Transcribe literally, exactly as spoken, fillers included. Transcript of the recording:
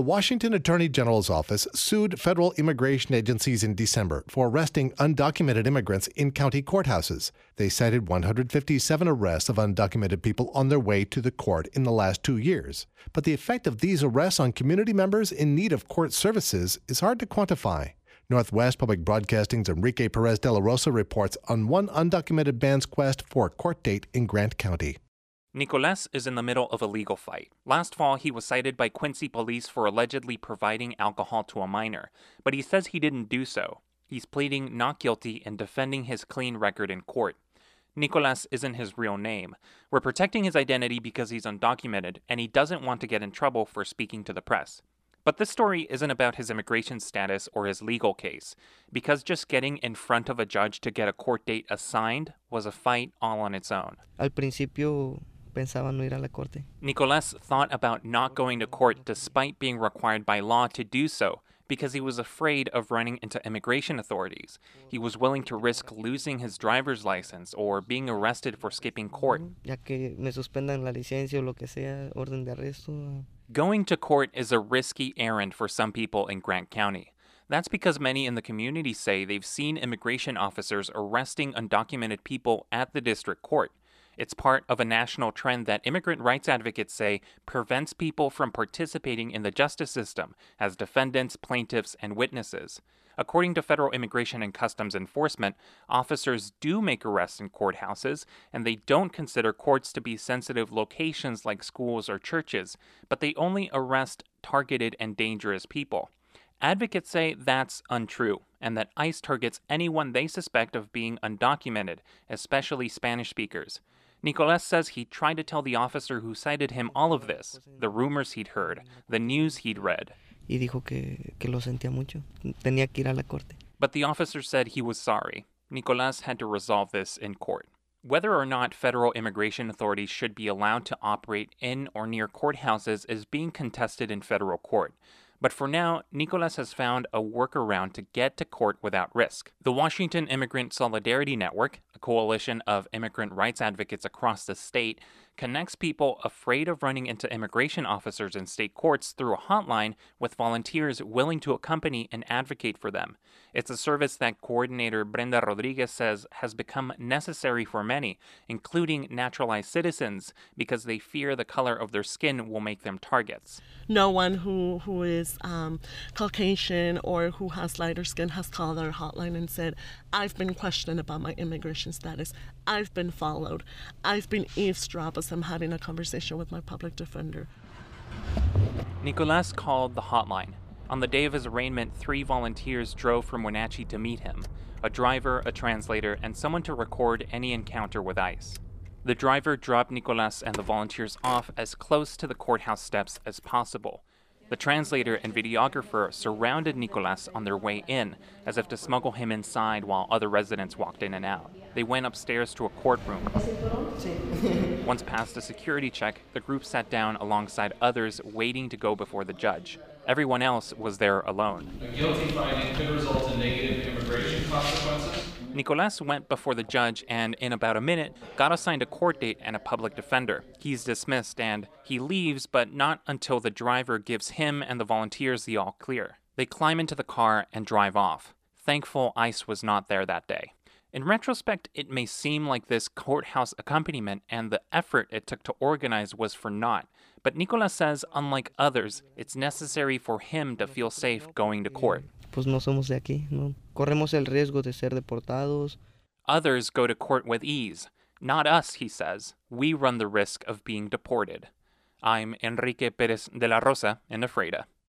The Washington Attorney General's office sued federal immigration agencies in December for arresting undocumented immigrants in county courthouses. They cited one hundred fifty-seven arrests of undocumented people on their way to the court in the last two years. But the effect of these arrests on community members in need of court services is hard to quantify. Northwest Public Broadcasting's Enrique Perez de la Rosa reports on one undocumented man's quest for a court date in Grant County. Nicolas is in the middle of a legal fight. Last fall, he was cited by Quincy police for allegedly providing alcohol to a minor, but he says he didn't do so. He's pleading not guilty and defending his clean record in court. Nicolas isn't his real name. We're protecting his identity because he's undocumented, and he doesn't want to get in trouble for speaking to the press. But this story isn't about his immigration status or his legal case, because just getting in front of a judge to get a court date assigned was a fight all on its own. Al principio pensaba no ir a la corte. Nicolas thought about not going to court despite being required by law to do so because he was afraid of running into immigration authorities. He was willing to risk losing his driver's license or being arrested for skipping court. Ya que me suspendan la licencia o lo que sea, orden de arresto. Going to court is a risky errand for some people in Grant County. That's because many in the community say they've seen immigration officers arresting undocumented people at the district court. It's part of a national trend that immigrant rights advocates say prevents people from participating in the justice system as defendants, plaintiffs, and witnesses. According to Federal Immigration and Customs Enforcement, officers do make arrests in courthouses, and they don't consider courts to be sensitive locations like schools or churches, but they only arrest targeted and dangerous people. Advocates say that's untrue, and that ICE targets anyone they suspect of being undocumented, especially Spanish speakers. Nicolas says he tried to tell the officer who cited him all of this, the rumors he'd heard, the news he'd read. Y dijo que, que lo sentía mucho. Tenía que ir a la corte. But the officer said he was sorry. Nicolas had to resolve this in court. Whether or not federal immigration authorities should be allowed to operate in or near courthouses is being contested in federal court. But for now, Nicolas has found a workaround to get to court without risk. The Washington Immigrant Solidarity Network, a coalition of immigrant rights advocates across the state, connects people afraid of running into immigration officers in state courts through a hotline with volunteers willing to accompany and advocate for them. It's a service that coordinator Brenda Rodriguez says has become necessary for many, including naturalized citizens, because they fear the color of their skin will make them targets. No one who, who is um, Caucasian or who has lighter skin has called our hotline and said, I've been questioned about my immigration status. I've been followed. I've been eavesdropped as I'm having a conversation with my public defender. Nicolas called the hotline. On the day of his arraignment, three volunteers drove from Wenatchee to meet him, a driver, a translator, and someone to record any encounter with ICE. The driver dropped Nicolas and the volunteers off as close to the courthouse steps as possible. The translator and videographer surrounded Nicolas on their way in, as if to smuggle him inside while other residents walked in and out. They went upstairs to a courtroom. Once past a security check, the group sat down alongside others waiting to go before the judge. Everyone else was there alone. A guilty finding could result in negative immigration consequences. Nicolas went before the judge and, in about a minute, got assigned a court date and a public defender. He's dismissed and he leaves, but not until the driver gives him and the volunteers the all clear. They climb into the car and drive off. Thankful ICE was not there that day. In retrospect, it may seem like this courthouse accompaniment and the effort it took to organize was for naught. But Nicolas says, unlike others, it's necessary for him to feel safe going to court. Pues no somos de aquí, no. Corremos el riesgo de ser deportados. Others go to court with ease. Not us, he says. We run the risk of being deported. I'm Enrique Perez de la Rosa in Ephrata.